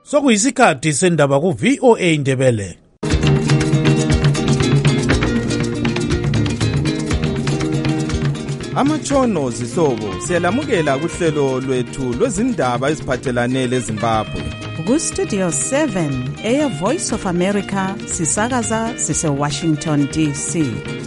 Sokuyisikhathi sendaba ku VOA Indebele. Amatshono zihlobo siyalamukela kuhlelo lwethu lwezindaba eziphathelane leZimbabwe. Ku Studio 7 Air Voice of America sisakaza sise Washington DC.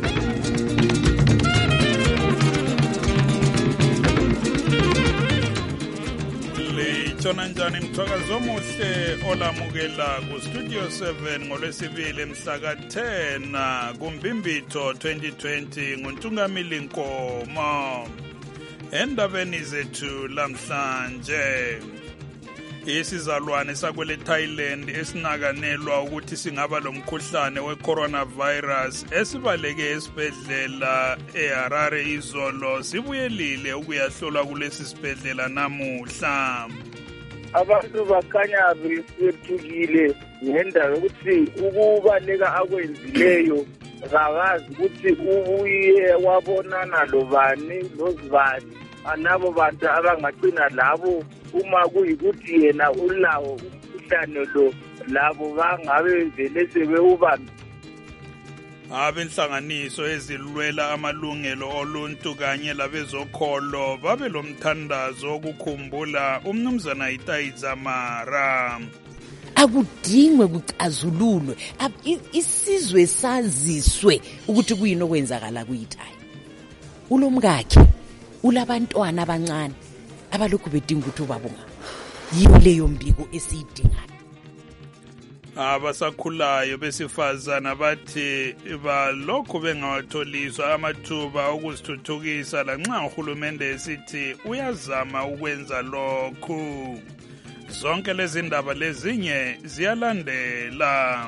Litshona njani mthwakazi omuhle olamukela ku Studio 7 ngolwesibili mhla ka-10 kuMbimbitho 2020 nguNtungamili Nkomo. Endabeni zethu lamhlanje, isizalwane sakwele Thailand esinakanelwa ukuthi singaba lomkhuhlane we-coronavirus esibaleke esibhedlela eHarare izolo sibuyelile ukuyahlolwa kulesi sibhedlela namuhla. Abantu bakhanya besethukile ngendaba yokuthi ukubaleka akwenzileyo kabazi ukuthi ubuye wabonana lobani lozibani, anabo bantu abangagcina labo uma kuyikuthi yena ulawo umkhuhlane lo, labo bangabe vele sebewubambe. Abenhlanganiso ezilwela amalungelo oluntu kanye labezokholo babe lomthandazo wokukhumbula umnumzana Itai Dzamara. Akudingwe kucazululwe isizwe saziswe ukuthi kuyini okwenzakala kuyiThai. Ulomkakhe ulabantwana abancane abalokhu bedinga ukuthi ubabunga. Yiyo leyo mbiko esiyidingayo. Abasakhulayo besifazana bathi balokhu bengawatholiswa amathuba okuzithuthukisa lanxa uhulumende esithi uyazama ukwenza lokhu. Zonke lezi ndaba lezinye ziyalandela.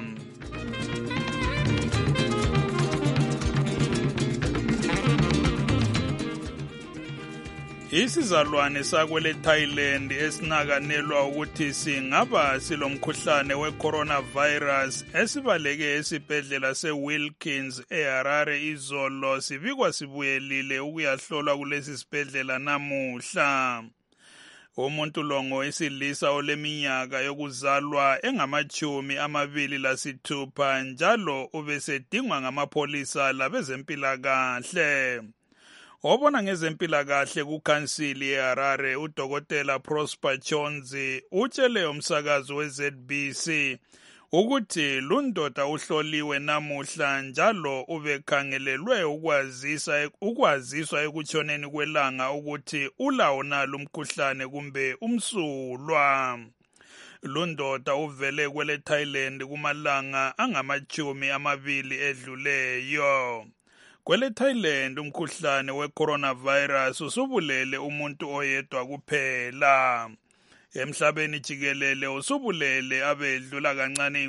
Isizalwane sakwele Thailand esinakanelwa ukuthi singaba silomkhuhlane we-coronavirus esibaleke esibhedlela se-Wilkins eHarare izolo sibikwa sibuyelile ukuyahlolwa kulesi sibhedlela namuhla. Umuntu lo ngowesilisa oleminyaka yokuzalwa engama-26 njalo ubesedingwa ngamapholisa labezempilakahle. Obona ngezempilakahle kukhansili eHarare uDokotela Prosper Chonzi utshele umsakazi weZBC ukuthi lundoda uhloliwe namuhla njalo ubekhangelelwe ukwaziswa ekutshoneni kwelanga ukuthi ulawo nalo umkhuhlane kumbe umsulwa. Lundoda uvele kwele Thailand kumalanga angama-20 edluleyo. Kwele Thailand umkhuhlane we-coronavirus usubulele umuntu oyedwa kuphela. Emhlabeni jikelele usubulele abedlula kancane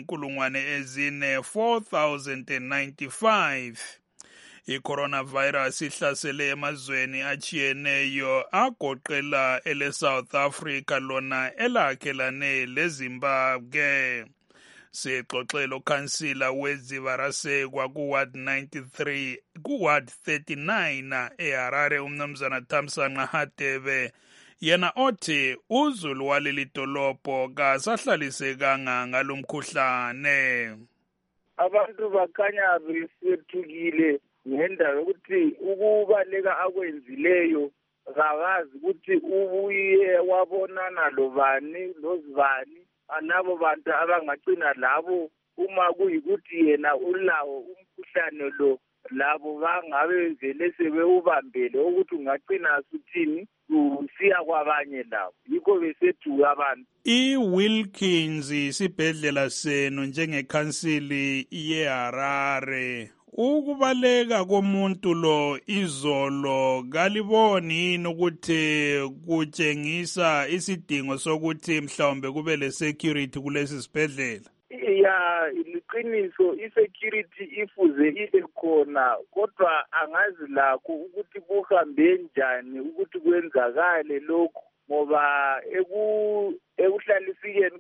4,095. I-coronavirus ihlasele emazweni achiyeneyo agoqela ele South Africa lona elakhelane leZimbabwe. Sixoxelo kansila weZivarasekwa kuWard 93 kuWard 39 eHarare umnumzana Thamsanqa Hadebe yena othi uzulu waleli dolobho kasahlalisekanga ngalomkhuhlane. Abantu bakhanya besethukile ngendaba yokuthi ukubaleka akwenzileyo kabazi ukuthi ubuye wabonana lobani lozibani, anabo bantu abangagcina labo uma kuyikuthi yena ulawo umkhuhlane lo, labo bangabe vele sebewubambele ukuthi ungagcina suthini usiya kwabanye labo, yikho besethuka abantu. I-Wilkins isibhedlela senu njengekhansili yeHarare. Ukubaleka komuntu lo izolo kaliboni yini ukuthi kutshengisa isidingo sokuthi mhlawumbe kube le-security kulesi sibhedlela? Ya, liqiniso i-security ifuze ibe khona, kodwa angazi lakho ukuthi kuhambe njani ukuthi kwenzakale lokhu, ngoba ekuhlalisikeni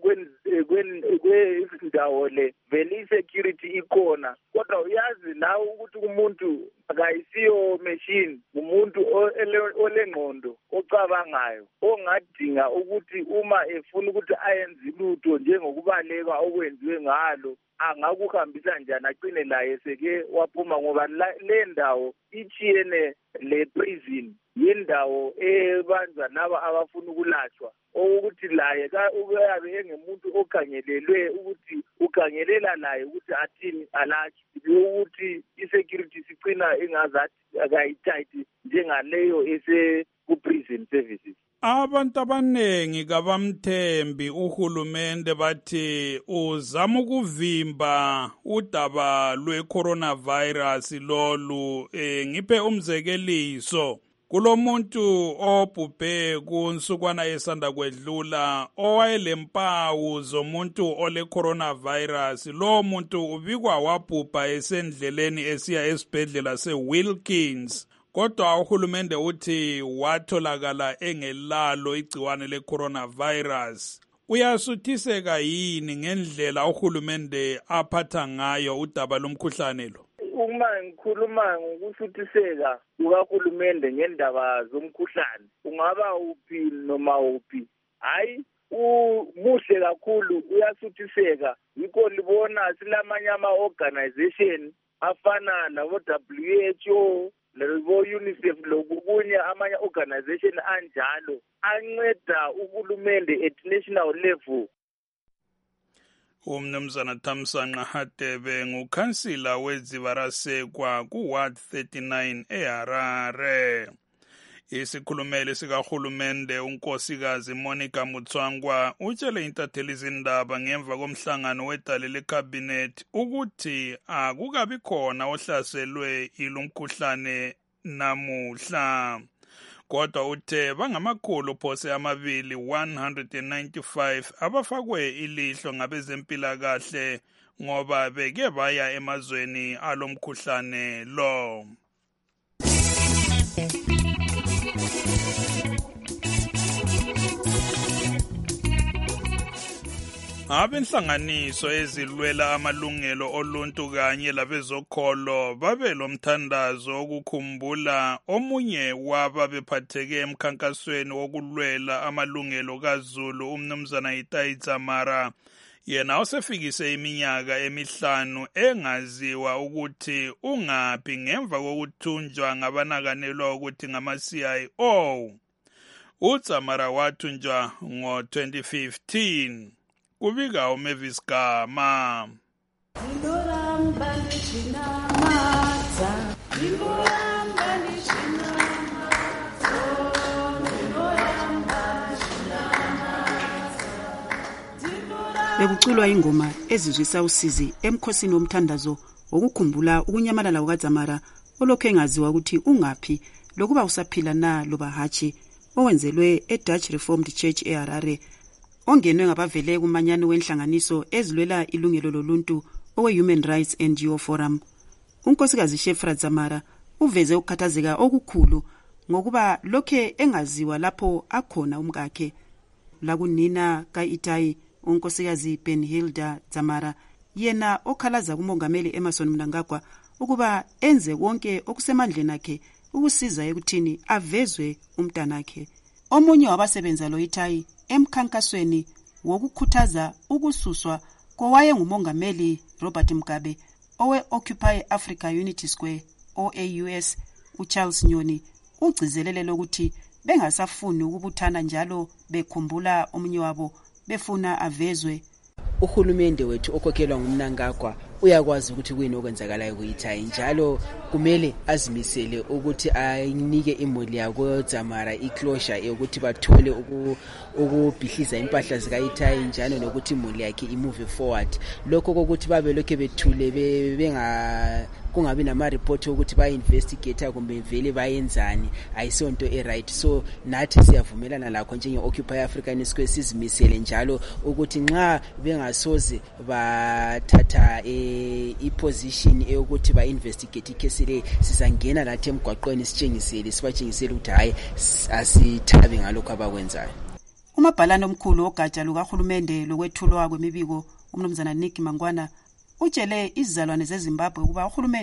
kwendawo le vele i-security ikhona, kodwa uyazi nawe ukuthi umuntu akayisiyo machine, umuntu olengqondo ocabangayo ongadinga ukuthi uma efuna ukuthi ayenze lutho njengokubaleka okwenziwe ngalo angakuhambisa njani aqine laye seke waphuma ngoba le ndawo ichiyene le prison yendawo ebanza laba abafuna ukulashwa ukuthi laye uyabe engemuntu okhangelelwe ukuthi ukhangelela laye ukuthi athini alashwe ukuthi isecurity sicina engazathi akayitight njengaleyo ese ku prison services. Abantu abanengi kabamthembi uhulumende bathi uzama ukuvimba udaba lwe-coronavirus lolu. Ngiphe umzekeliso. Kulomuntu obhubhe kunsukwana esanda kwedlula owayelemmpawu zomuntu ole coronavirus. Lo muntu ubikwa wabhubha esendleleni esiya esibhedlela seWilkins. Kodwa uhulumende uthi watholakala engelalo igciwane le-coronavirus. Uyasuthiseka yini ngendlela uhulumende aphatha ngayo udaba lomkhuhlane lo? Uma ngikhuluma ngokusuthiseka kukahulumende ngendaba zomkhuhlane, ungaba uphi noma uphi, hayi muhle kakhulu uyasuthiseka. Yikho libona silamanye ama-organization afana labo-WHO labo-UNICEF lokunye amanye organization anjalo anceda uhulumende at national level. Umnumzana Thamsanqa Hadebe ngukhansila weZivarasekwa ku-Ward 39 eHarare. Isikhulumeli sikahulumende unkosikazi Monica Mutswangwa utshele intatheli izindaba ngemva komhlangano wedale lekhabinethi ukuthi akukabi khona ohlaselwe ilumkhuhlane namuhla. Kodwa uthe bangamakhulu phose amabili 195 abafakwe ilihlo ngabezempilakahle ngoba beke baya emazweni alomkhuhlane lo. Abenhlanganiso ezilwela amalungelo oluntu kanye labezokholo babe lomthandazo okukhumbula omunye wababephatheke emkhankasweni wokulwela amalungelo kaZulu umnumzana Itai Dzamara. Yena osefikise iminyaka emihlanu engaziwa ukuthi ungaphi ngemva kokuthunjwa ngabanakanelwa ukuthi ngama-CIO. uDzamara wathunjwa ngo-2015. Kubika uMavis Gama. Bekuculwa ingoma ezizwisa usizi emkhosini womthandazo wokukhumbula ukunyamalala kukaDzamara olokhu engaziwa ukuthi ungaphi lokuba usaphila na loba hatshi, owenzelwe eDutch Reformed Church eHarare, ongenwe ngabavele kumanyano wenhlanganiso ezilwela ilungelo loluntu owe-Human Rights NGO Forum. Unkosikazi Shefra Dzamara uveze ukukhathazeka okukhulu ngokuba lokhe engaziwa lapho akhona umkakhe. Lakunina ka-Itai, unkosikazi Benhilda Dzamara, yena okhalaza kumongameli Emmerson Mnangagwa ukuba enze konke okusemandleni akhe ukusiza ekuthini avezwe umntanakhe. Omunye wabasebenza lo Itai emkhankasweni wokukhuthaza ukususwa kowaye ngumongameli Robert Mugabe owe-Occupy Africa Unity Square OAUS uCharles Nyoni ugcizelele ukuthi bengasafuni ukubuthana njalo bekhumbula omunye wabo befuna avezwe. Uhulumende wethu okhokhelwa nguMnangagwa uyakwazi ukuthi kuyini okwenzakalayo kuItai, njalo kumele azimisele ukuthi ayinike imuli yako Dzamara iclosure ukuthi bathole ukubhihliza impahla zikaItai njalo nokuthi imuli yakhe imove forward. Lokho kokuthi babe lokho bethule kungabi nama-report ukuthi ba-investigate kumbe vele bayenzani ayisonto e-right. So nathi siyavumelana lakho njenge-Occupy African Square sizimisele njalo ukuthi nxa bengasoze bathatha i-position eyokuthi ba-investigate ikhesi le, sizangena lathi emgwaqweni sibatshengisele ukuthi hayi asithabi ngalokho abakwenzayo. Umabhalane omkhulu ogatsha lukahulumende lokwethulwa kwemibiko umnumzana Nick Mangwana utshele izizalwane zeZimbabwe ukuba uhulumende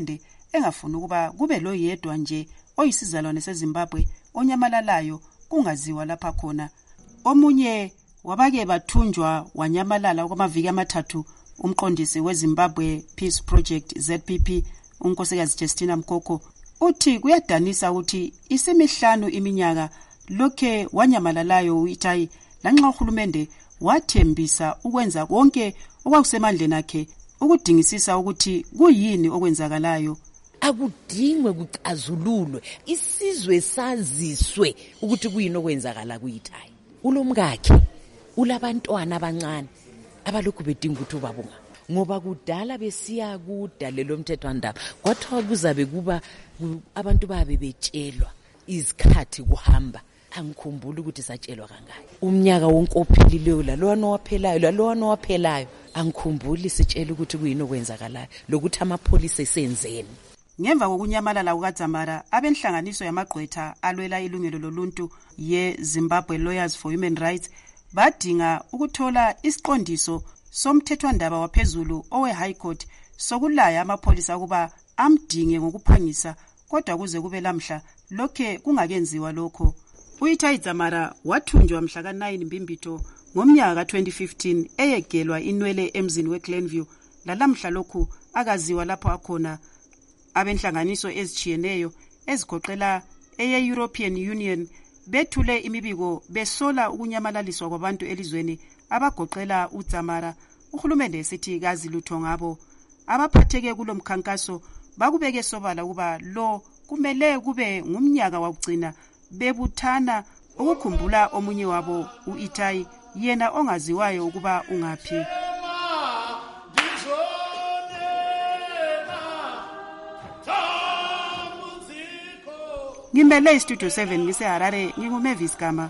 engafuni ukuba kube lo yedwa nje oyisizalwane seZimbabwe onyamalalayo kungaziwa lapha khona. Omunye wabake bathunjwa wanyamalala okwamaviki amathathu umqondisi weZimbabwe Peace Project ZPP unkosikazi Justina Mkoko uthi kuyadanisa ukuthi isimihlanu iminyaka lokhe wanyamalalayo uItai lanxa uhulumende wathembisa ukwenza konke okwakusemandleni akhe ukudingisisa ukuthi kuyini okwenzakalayo. Akudingwe kucazululwe, isizwe saziswe ukuthi kuyini okwenzakala kuItai. Ulomkakhe ulabantwana abancane abalokhu bedinga ukuthi ubabunga ngoba kudala besiya kudalelo mthethwandaba kwathiwa kuzabe kuba abantu babe betshelwa izikhathi kuhamba. Angikhumbuli ukuthi satshelwa kangaki umnyaka wonke ophelileyo lalowana owaphelayo angikhumbuli sitshela ukuthi kuyini okwenzakalayo lokuthi amapholisa esenzeni. Ngemva kokunyamalala kukaDzamara, abenhlanganiso yamagqwetha alwela ilungelo loluntu ye-Zimbabwe Lawyers for Human Rights badinga ukuthola isiqondiso somthethwandaba waphezulu owe-High Court sokulaya amapholisa ukuba amdinge ngokuphangisa, kodwa kuze kube lamhla lokhe kungakenziwa lokho. uItai Dzamara wathunjwa mhla ka-9 Mbimbito ngomnyaka ka-2015 eyegelwa inwele emzini weGlenview. Lalamhla lokhu akaziwa lapho akhona. Abenhlanganiso ezijiyeneyo ezigoqela eye-European Union bethule imibiko besola ukunyamalaliswa kwabantu elizweni abagoqela uDzamara. Uhulumende esithi kazi lutho ngabo. Abaphatheke kulo mkhankaso bakubeke sobala ukuba lo kumele kube ngumnyaka wokugcina bebuthana ukukhumbula omunye wabo uItai, yena ongaziwayo ukuba ungaphi. Ngimele iStudio 7 ngiseHarare, nginguMavis Gama.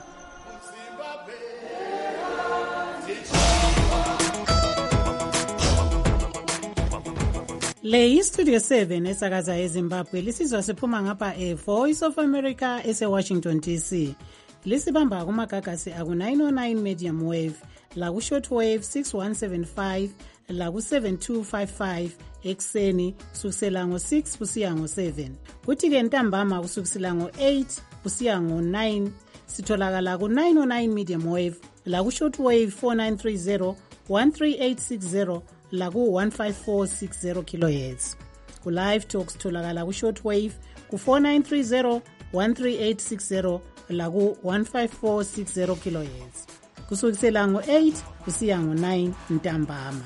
Le iStudio 7 esakaza eZimbabwe lisizwa siphuma ngapha eVoice of America eseWashington DC. Lisibamba kumagagasi aku-909 medium wave, laku-shortwave 6175, laku-7255 ekseni kusukisela ngo-6 kusiya ngo-7. Kuthi-ke ntambama kusukisela ngo-8 kusiya ngo-9 sitholakala ku-909 medium wave, laku-shortwave 4930 13860 laku-15460 kHz. Ku-live talks tholakala ku-shortwave ku-4930 13860 laku-15460 kHz kusukisela ngo-8 kusiya ngo-9 ntambama.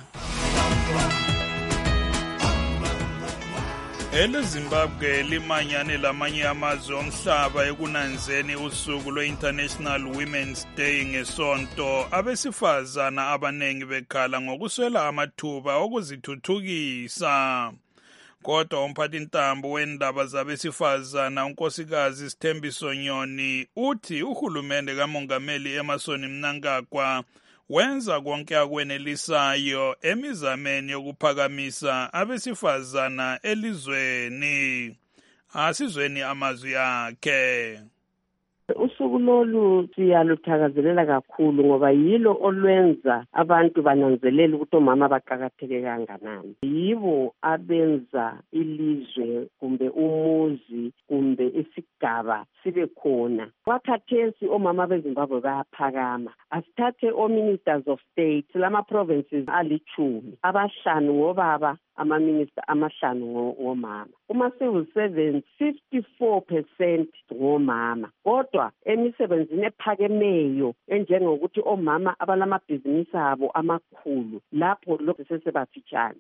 EleZimbabwe limanyane lamanye amazwe omhlaba ekunanzeni usuku lwe-International Women's Day ngesonto. Abesifazana abanengi bekhala ngokuswela amathuba okuzithuthukisa. Kodwa umphathintambo wendaba zabesifazana unkosikazi Sithembiso Nyoni uthi uhulumende kamongameli Emmerson Mnangagwa wenza konke akwenelisayo emizameni yokuphakamisa abesifazana elizweni. Asizweni amazwi akhe. Usuku lolu siyaluthakazelela kakhulu ngoba yilo olwenza abantu bananzelela ukuthi omama baqakatheke kanganani. Yibo abenza ilizwe kumbe umuzi kumbe isigaba sibe khona. Kwakhathesi omama beZimbabwe bayaphakama. Asithathe o-ministers of state lama-provinces ali-10, abahlanu ngobaba, ama-minister amahlanu ngomama. Kuma-civil servants 54% ngomama. Kodwa emisebenzini ephakemeyo enjengokuthi omama abalamabhizinisi abo amakhulu lapho lokhu sesebafitshane.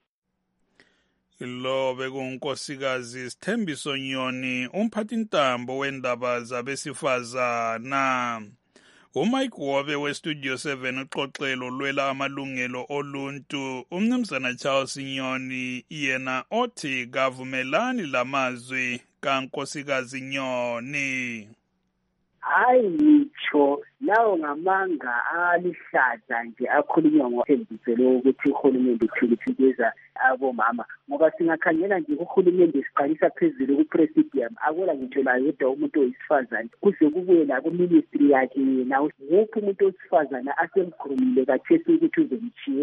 Lo bekunkosikazi Sithembiso Nyoni, umphathintambo wendaba zabesifazana. uMike Wobe weStudio 7 uxoxelo lwela amalungelo oluntu. Umnumzana Charles Nyoni yena othi kavumelani lamazwi kankosikazi Nyoni. Hayi ngitsho lawo ngamanga alihlaza nje akhulunywa ngothembiselo ukuthi uhulumende uthikithikeza abomama, ngoba singakhangela nje uhulumende siqalisa phezulu ku-presidium akola ngitsho la yedwa umuntu oyisifazane kuze kubuye la ku-ministry yakhe yena wonke umuntu wesifazane asemkhulumile kathesi ukuthi uzomchiyela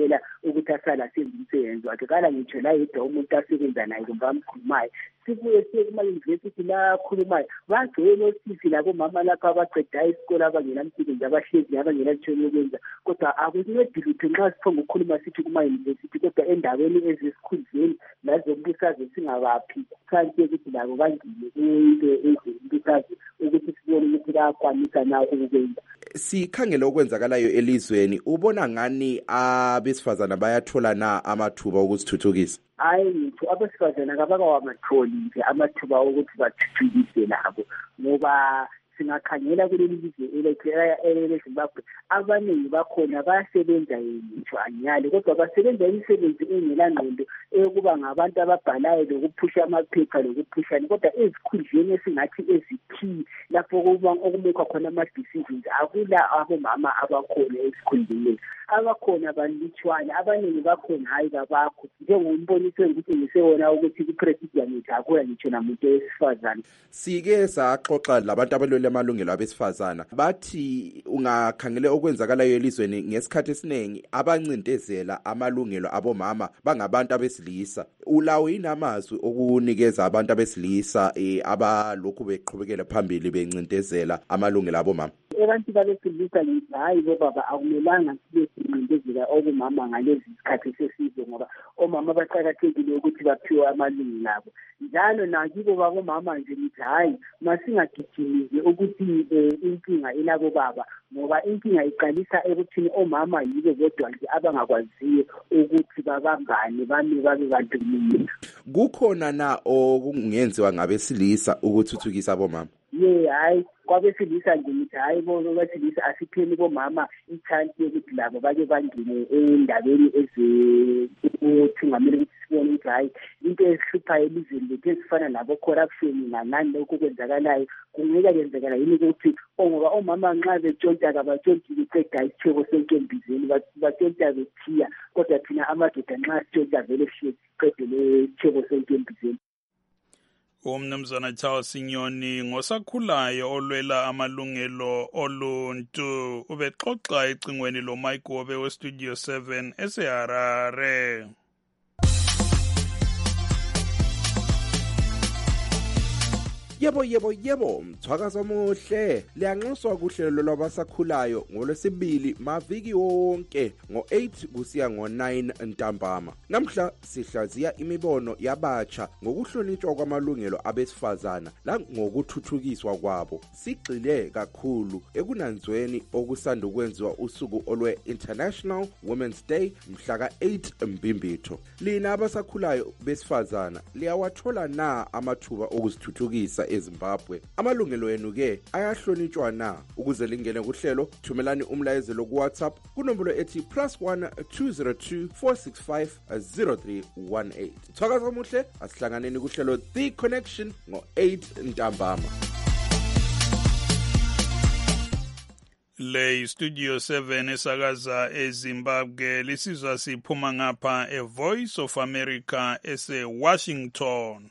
ukuthi asala senze umsebenzi wakhe kala ngitsho la yedwa umuntu asebenza naye kumbe amkhulumayo sibuye siye kuma-university la akhulumayo bagcwele osisi labomama lapho abaqeda isikole abangenamsebenzi abahlezi abangenalutho yokwenza kodwa akuncedi lutho nxa siphonga ukukhuluma sithi kuma-university kodwa endaweni ezesikhundleni lazombusazwe singabaphi kanti ukuthi labo bangile into ezimbusazwe ukuthi sibone ukuthi bayakwanisa na ukukwenza. Sikhangela okwenzakalayo elizweni, ubona ngani abesifazana bayathola na amathuba okuzithuthukisa? Hayi ngitho abesifazana kabakawamatholi nje amathuba okuthi bathuthukise nabo ngoba singakhangela kuleli lizwe eleZimbabwe abaningi bakhona bayasebenza ngitsho anyali kodwa basebenza imisebenzi engelangqondo eyokuba ngabantu ababhalayo lokuphusha amaphepha lokuphushana kodwa ezikhundleni esingathi ezikhi lapho okumekwa khona ama-decisions akula abomama abakhona ezikhundleni abakhona balutshwana abaningi bakhona hayi kabakho njengomboniso ukuthi ngisewona ukuthi ku-president yethu akula ngitsho namuntu wesifazane. Sike saxoxa labantu abalwela amalungelo abesifazana bathi ungakhangele okwenzakalayo elizweni ngesikhathi esiningi abancindezela amalungelo abomama bangabantu abesilisa. Ulawo inamazwi okunikeza abantu abesilisa abalokhu beqhubekela phambili bencindezela amalungelo abomama? Abantu babesilisa ngithi hayi bobaba akumelanga sibe sincindezela obumama ngalezi zikhathi sesizwe ngoba omama baqakathekile ukuthi baphiwe amalungelo abo njalo nakibo babomama nje ngithi hayi masingagijimile ukuthi inkinga ilabo baba ngoba inkinga iqalisa ekuthini omama yibo bodwa nje abangakwaziyo ukuthi babambane babe bantu munye. Kukhona na okungenziwa ngabesilisa ukuthuthukisa abomama? Hayi kwabesilisa nje ngithi hayi bobesilisa asipheni bomama i-chance yokuthi labo bake bangene endabeni ukuthi ngamele ukuthi sibone ukuthi hayi into esihluphayo elizweni lethu ezifana nabo-corruption nanani lokhu kwenzakalayo kungeka kwenzekala yini ukuthi ngoba omama nxa betshontsha kabatshontshe beqeda isitshebo senkembizeni batshontsha bethiya kodwa thina amadoda nxa sitshontsha vele siqede le sitshebo senkembizeni. Umnumzana Charles Sinyoni ngosakhulayo olwela amalungelo oluntu ubexoxa ecingweni lo Mike Wobe we Studio 7 eseHarare. Yebo, mthwakazi omuhle. Liyanxuswa kuhlelo lwabasakhulayo ngolwesibili maviki wonke ngo-8 kusiya ngo-9 ntambama. Namhla sihlaziya imibono yabatsha ngokuhlonitshwa kwamalungelo abesifazana la ngokuthuthukiswa kwabo. Sigxile kakhulu ekunanzweni okusanda ukwenziwa usuku olwe-International Women's Day mhla ka-8 Mbimbitho. Lina abasakhulayo besifazana liyawathola na amathuba okuzithuthukisa eZimbabwe? Amalungelo enu ke ayahlonitshwa na? Ukuze lingene kuhlelo thumelani umlayezelo ku WhatsApp kunombolo ethi +1 202 465 0318. Thwakaza omuhle, asihlanganeni kuhlelo The Connection ngo-8 ntambama. Le Studio 7 esakaza eZimbabwe lisizwa siphuma ngapha eVoice of America ese-Washington.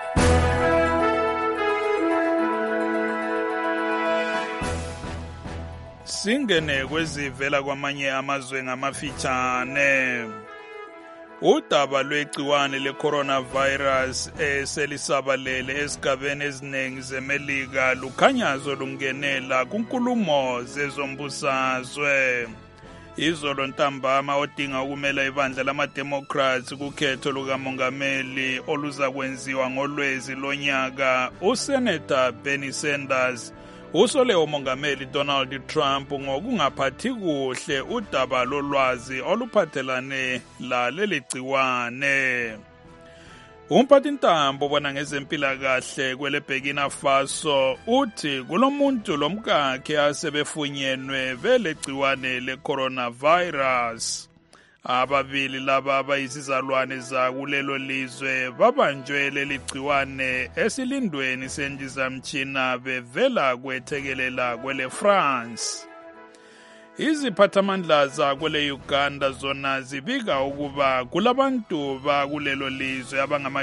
Singene kwezivela kwamanye amazwe ngamafitshane. Udaba lwegciwane le-coronavirus eselisabalele esigabeni eziningi zeMelika lukhanyazo lungenela kunkulumo zezombusazwe. Izolo ntambama odinga ukumela ibandla lama-Democrats kukhetho lukamongameli oluza kwenziwa ngolwezi lonyaka, uSenator Bernie Sanders usole umongameli Donald Trump ngokungaphathi kuhle udaba lolwazi oluphathelane laleli gciwane. Umphathintambo bona ngezempilakahle kwele Burkina Faso uthi kulomuntu lomkakhe asebefunyenwe vele gciwane le-coronavirus. Ababili laba abayizizalwane zakulelo lizwe babanjwe leli gciwane esilindweni sendizamtshina bevela kwethekelela kwele France. Iziphathamandla zakwele Uganda zona zibika ukuba kulabantu bakulelo lizwe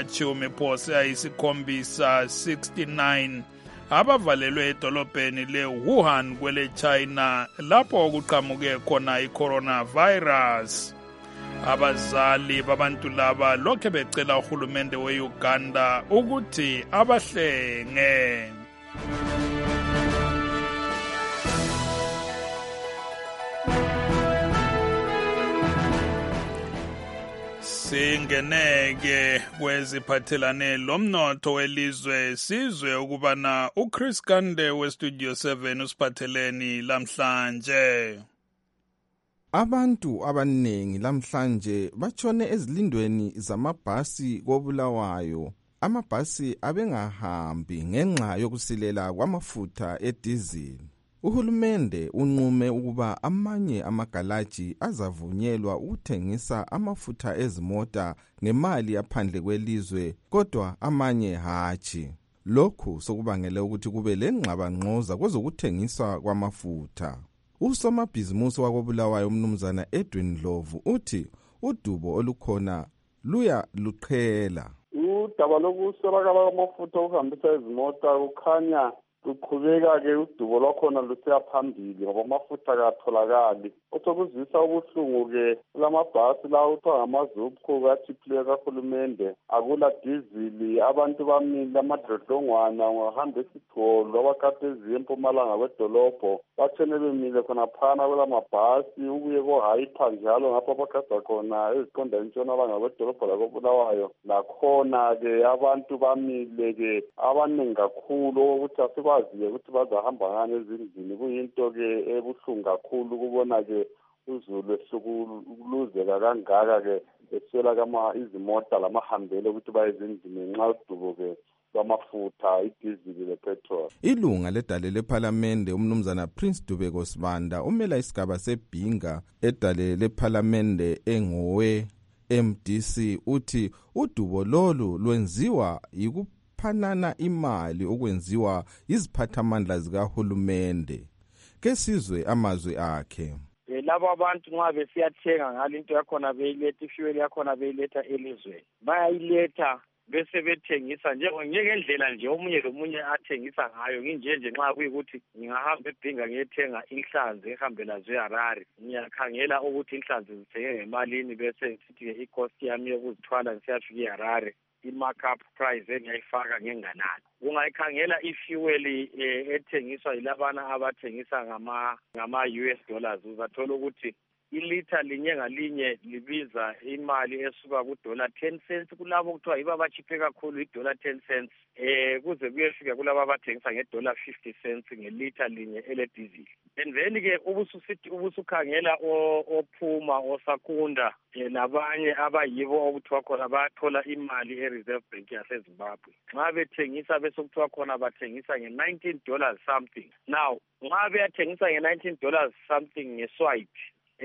abangama-69 abavalelwe edolobheni le-Wuhan kwele China lapho kuqhamuke khona i-coronavirus. Abazali babantu laba lokhe becela uhulumende we-Uganda ukuthi abahlenge. Singeneke kweziphathelane lomnotho welizwe sizwe ukubana uChris Kande weStudio 7 usiphatheleni lamhlanje. Abantu abaningi lamhlanje batshone ezilindweni zamabhasi koBulawayo. Amabhasi abengahambi ngenxa yokusilela kwamafutha edizili. Uhulumende unqume ukuba amanye amagalaji azavunyelwa ukuthengisa amafutha ezimota ngemali yaphandle kwelizwe, kodwa amanye hatshi. Lokhu sokubangele ukuthi kube lengxabangxoza kwezokuthengiswa kwamafutha. Usomabhizimusi wakoBulawayo umnumzana Edwin Ndlovu uthi udubo olukhona luya luqhela. Udaba lokuswelakala kwamafutha okuhambisa izimota kukhanya luqhubeka-ke udubo lwakhona lusiya phambili ngoba amafutha akatholakali. Osokuzwisa ubuhlungu-ke kulamabhasi lawo kuthiwa ngamazupco kathiphileyo kahulumende, akula dizili, abantu bamile amadlodlongwana ngahamba esigcolo abakade eziya empumalanga kwedolobho bathene bemile khonaphana kwelamabhasi ukuye koHaipa njalo ngapho abakada khona eziqonda entshonalanga kwedolobho lakoBulawayo. Lakhona-ke abantu bamile-ke abaningi kakhulu ukuthi asikwazi-ke ukuthi bazahamba ngani ezindlini. Kuyinto-ke ebuhlungu kakhulu ukubona-ke uzulu esukuluzeka kangaka-ke eswela izimota lamahambelo ukuthi baye ezindlini ngenxa yodubo-ke kwamafutha, idizili lepetrol. Ilunga ledale lephalamende umnumzana Prince Dubeko Sibanda umela isigaba sebhinga edale lephalamende engowe MDC uthi udubo lolu lwenziwa yikuphanana imali okwenziwa iziphathamandla zikahulumende. Kesizwe amazwi akhe. Labo abantu nxa besiyathenga ngale into yakhona beyiletha, ifuel yakhona beyiletha elizweni, bayayiletha bese bethengisa njengendlela nje omunye lomunye athengisa ngayo. Nginjenje nxa kuyikuthi ngingahamba ebhinga ngiyethenga inhlanzi ehambe lazo eHarare, ngiyakhangela ukuthi inhlanzi zithenge ngemalini bese sithi i-cost yami yokuzithwala ngisiyafika eHarare i-markup price engiyayifaka ngenganani. Ungayikhangela ifuel ethengiswa yilabana abathengisa ngama-US dollars, uzathola ukuthi ilitha linye ngalinye libiza imali esuka kudola 10 cents kulabo kuthiwa yibo abachiphe kakhulu idola 10 cents kuze kuyefika kulabo abathengisa ngedola 50 cents ngelitha linye eledizili. And then-ke ubusukhangela ophuma osakunda labanye abayibo okuthiwa khona bathola imali e-Reserve Bank yaseZimbabwe. Nxa bethengisa bese kuthiwa khona bathengisa nge$19 something. Now nxa beyathengisa nge$19 something ngeswipe,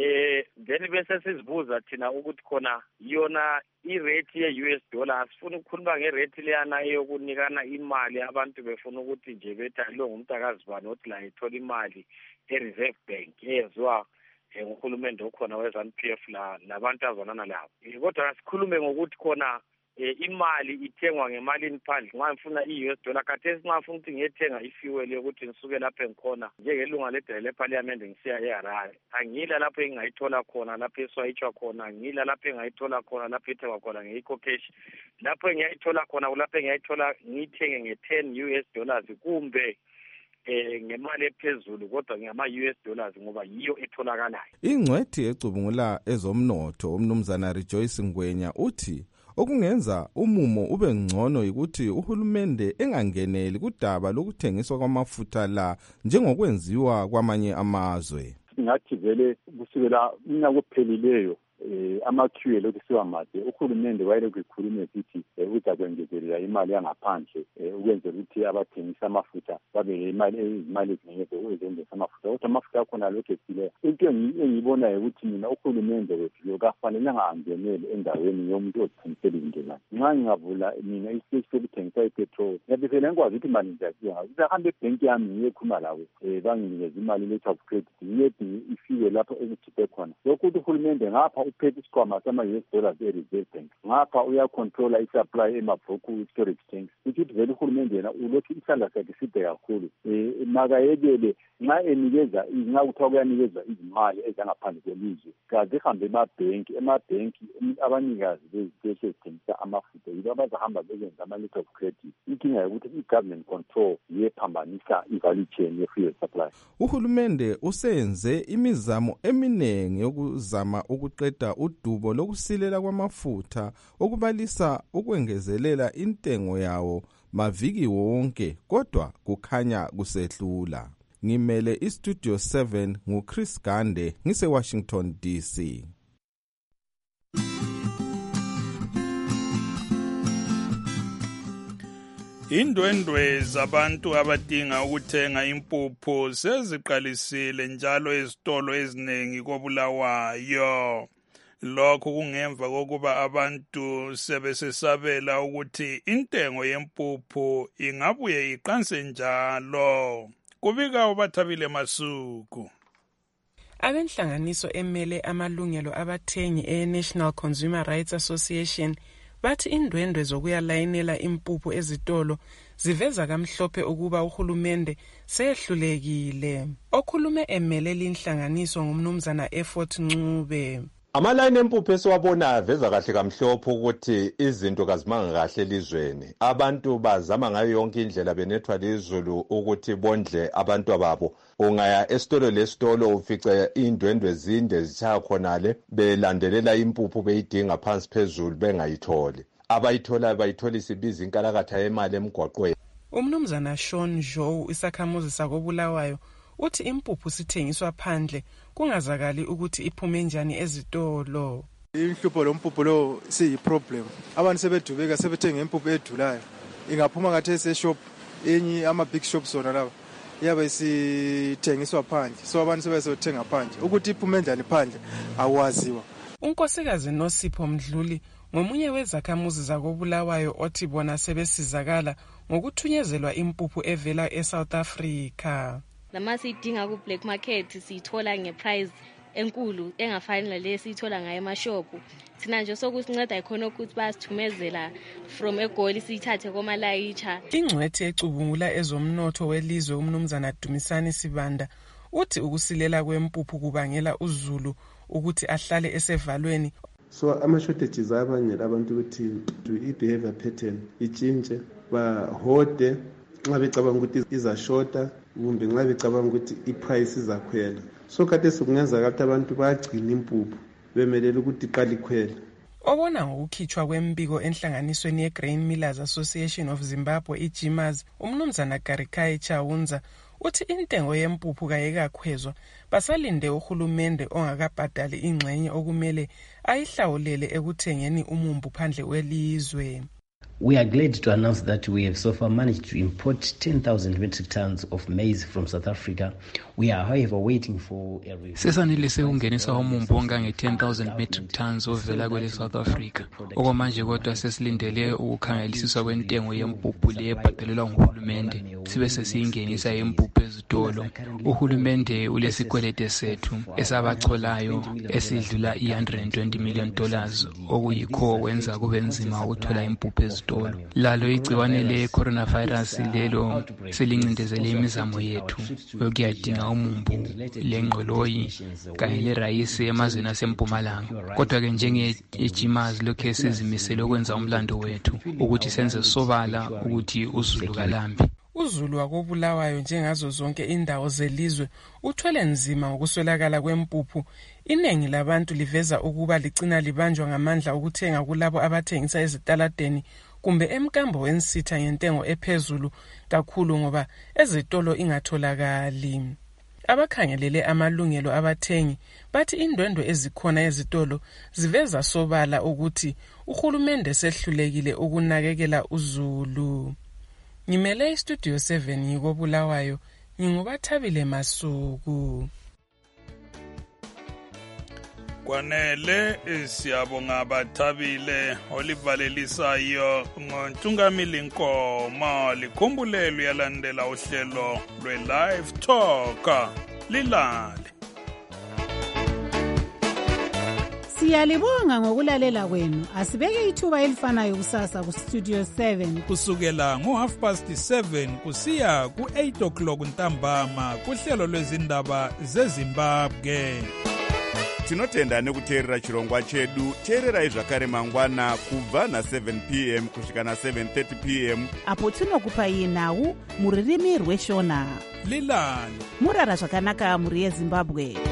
then bese sizibuza thina ukuthi khona yona irate ye-US dollar asifuna ukukhuluma ngerate leyana eyokunikana imali abantu befuna ukuthi nje bethi lo ngumntakazibani othi la ithola imali e-Reserve Bank eyenziwa nguhulumende okhona we-ZANU-PF labantu azonana labo. Kodwa asikhulume ngokuthi khona imali ithengwa ngemalini phandle. Nxa ngifuna i-US dollar khathesi nxa ngifuna ukuthi ngiyethenga ifuel yokuthi ngisuke lapho engikhona njengelunga ledale lephalamende ngisiya eHarare, angila lapho engingayithola khona lapho eswayitshwa khona, angila lapho engingayithola khona lapho ethengwa khona nge-eco cash. Lapho engiyayithola khona kulapho engiyayithola ngiyithenge nge$10 dollars kumbe ngemali ephezulu kodwa ngama-US dollars ngoba yiyo etholakalayo. Ingcwethi ecubungula ezomnotho umnumzana Rejoice Ngwenya uthi okungenza umumo ube ngcono ukuthi uhulumende engangeneli kudaba lokuthengiswa kwamafutha la njengokwenziwa kwamanye amazwe. Ngathi vele kusukela unyaka ophelileyo ama-fuel okusiwa made uhulumende wayelokhu ekhulume sithi uzakwengezelela imali yangaphandle ukwenzela ukuthi abathengisa amafutha babe imali ezinengeko ukuzenzisa amafutha. Kodwa amafutha akhona lokhu esileyo. Into engiyibonayo ukuthi mina uhulumende wethu lo kafanelanga angenele endaweni yomuntu ozithengisela indlela. Nxa ngingavula mina isiteshi sokuthengisa ipetrol ngabe phela ngikwazi ukuthi imali ngiyadinga ngizahambe ebhenki yami ngiyekhuluma labo banginikeze imali letter of credit ngiyedinga ifuel lapho engithiphe khona. Lokhu ukuthi uhulumende ngapha iphethe isikhwama sama-US dollars e-reserve bank ngapha uyacontrola i-supply emabhuku storage tanks. Kusho ukuthi vele uhulumende yena ulokhu isandla sakhe side kakhulu. Makayekele nxa enikeza, nxa kuthiwa kuyanikezwa izimali ezangaphandle kwelizwe, kaze ehambe emabhenki abanikazi beziteshi ezithengisa amafutha yibo abazahamba bezenza ama-letter of credit. Inkinga yokuthi i-government control yephambanisa i-value chain ye-fuel supply. Uhulumende usenze imizamo eminingi yokuzama ukuqeda udubo lokusilela kwamafutha okubalisa ukwengezelela intengo yawo maviki wonke, kodwa kukhanya kusehlula. Ngimele iStudio 7 nguChris Gande ngise-Washington DC. Indwendwe zabantu abadinga ukuthenga impuphu seziqalisile njalo ezitolo eziningi koBulawayo. Lokhu kungemva kokuba abantu sebesesabela ukuthi intengo yempuphu ingabuye iqanse njalo. Kubika uBathabile Masuku. Abenhlanganiso emele amalungelo abathengi e-National Consumer Rights Association bathi indwendwe zokuyalayinela impuphu ezitolo ziveza kamhlophe ukuba uhulumende sehlulekile. Okhulume emele linhlanganiso ngumnumzana Effort Ncube. Amalayini empuphu esiwabona aveza kahle kamhlophe ukuthi izinto kazimanga kahle elizweni. Abantu bazama ngayo yonke indlela benethwa lizulu ukuthi bondle abantu ababo. Ungaya esitolo lesitolo ufice indwendwe zinde zichaya khonale belandelela impuphu beyidinga phansi phezulu bengayitholi. Abayithola bayitholisa ibiza inkalakatha yemali emgwaqweni. Umnumzana Sean Joe isakhamuzi sakoBulawayo uthi impuphu sithengiswa phandle kungazakali ukuthi iphume njani ezitolo. Inhlupho lompuphu lo siyiproblem. Abantu sebedubeka sebethenga impuphu edulayo. Ingaphuma ngathi eseshop enyi ama big shops zona laba. Yabe sithengiswa phandle. So abantu sebesothenga phandle. Ukuthi iphume njani phandle awaziwa. Unkosikazi Nosipho Mdluli ngomunye wezakhamuzi zakoBulawayo othi bona sebesizakala ngokuthunyezelwa impuphu evela eSouth Africa. Lama sidinga ku black market sithola ngeprice enkulu engafani nale sithola ngayo emashopu. Thina nje sokusinceda ikhona ukuthi basithumezela from eGoli sithathe komalayitsha. Ingcwethi ecubungula ezomnotho welizwe umnumzana Dumisani Sibanda uthi ukusilela kwempuphu kubangela uZulu ukuthi ahlale esevalweni. So ama-shortages abangela abantu ukuthi i-behavior pattern itshintshe bahode nxa becabanga ukuthi izashota kumbe nxa becabanga ukuthi i-price izakhwela. So kade sekungenzeka ukuthi abantu bayagcina impuphu bemelele ukuthi iqale ikhwele. Obona ngokukhitshwa kwembiko enhlanganisweni ye-Grain Millers Association of Zimbabwe iGMAZ, umnumzana Garikai Chawunza uthi intengo yempuphu kayekakhwezwa basalinde uhulumende ongakabhadali ingxenye okumele ayihlawulele ekuthengeni umumbu phandle welizwe. We are glad to announce that we have so far managed to import 10,000 metric tons of maize from South Africa. We are however waiting for a review. Sesanelise ungenisa umumbu ongange 10,000 metric tons ovela kwele South Africa. Okwamanje kodwa sesilindele ukukhangelisiswa kwentengo yempuphu le ebhadalelwa nguhulumende. Sibe sesiyingenisa impuphu ezitolo. Uhulumende ulesikwelede sethu esabacholayo esidlula $120 million okuyikho kwenza kube nzima ukuthola impuphu ezitolo. Lalo igciwane le coronavirus lelo selincindezele imizamo yethu yokuyadinga umumbu lengqoloyi kanye lerayisi emazweni asempumalanga. Kodwa ke njenge-GMAZ lokhu esizimisele ukwenza umlando wethu ukuthi senze sobala ukuthi uZulu kalambi. uZulu wakoBulawayo njengazo zonke indawo zelizwe uthwele nzima ngokuswelakala kwempuphu. Iningi labantu liveza ukuba licina libanjwa ngamandla ukuthenga kulabo abathengisa ezitaladeni kumbe emkambo wensitha ngentengo ephezulu kakhulu ngoba ezitolo ingatholakali. Abakhangelele amalungelo abathengi bathi indwendwe ezikhona ezitolo ziveza sobala ukuthi uhulumende sehlulekile ukunakekela uZulu. Ngimele iStudio 7 ngikoBulawayo, nginguBathabile Masuku. Kwanele siyabonga Bathabile olivalelisayo ngoNtungamili Nkomo. Likhumbulelo yalandela uhlelo lwe-Live Talk lilale. Siyalibonga ngokulalela kwenu. Asibeke ithuba elifanayo kusasa ku Studio 7 kusukela ngo7:30 kusiya ku8 o'clock ntambama kuhlelo lwezindaba zeZimbabwe. Tinotenda nekuteerera chirongwa chedu. Teererai zvakare mangwana kubva na7 p.m. kusvika na7:30 p.m. apo tinokupai nhau muririmi rweshona. Lilani murara zvakanaka muri yeZimbabwe.